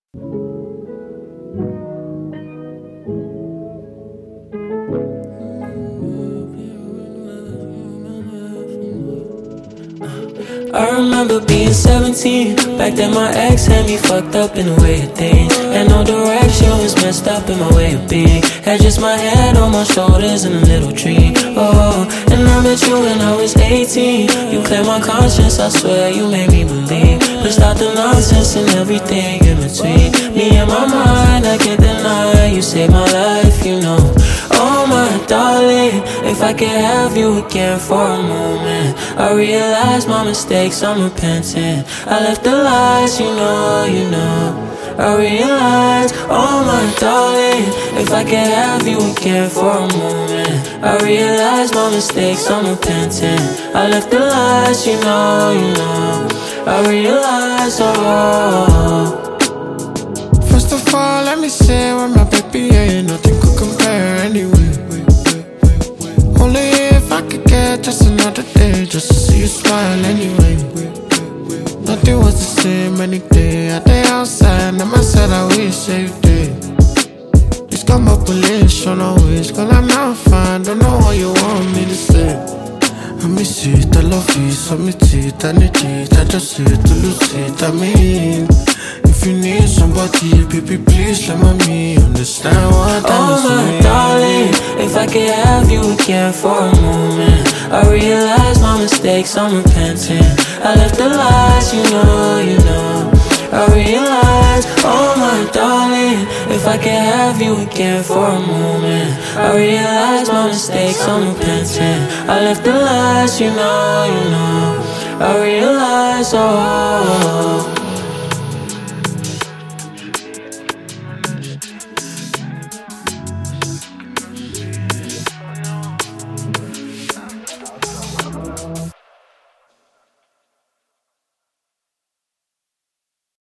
I remember being 17. Back then my ex had me fucked up in the way of things. Had no direction, was messed up in my way of being. Had just my head on my shoulders and a little dream. Oh, and I met you when I was 18. You cleared my conscience, I swear you made me believe. Pushed out the nonsense and everything in between. Me and my mind, I can't deny. You saved my life, you know. Oh my darling, if I could have you again for a moment. I realize my mistakes, I'm repenting. I left the lies, you know. I realize, oh my darling, if I could have you again for a moment. I realize my mistakes, I'm repenting. I left the lies, you know. I realize, oh. First of all, let me say when my baby ain't nothing could compare anyway. Only if I could get just another day, just to see you smile anyway. Nothing was the same any day. I day outside, and I said I wish that you did. Just come up with listen always, cause I'm not fine. Don't know what you want me to say. I miss it, I love it, submit it, I need it, I just say to lose it, I mean. If you need somebody, baby, please let me understand what I oh my darling, if I could have you again for a moment. I realize my mistakes, I'm repenting. I left the lies, you know. I realize, oh my darling, if I could have you again for a moment. I realize my mistakes, I'm repenting. I left the lies, you know. I realize, oh.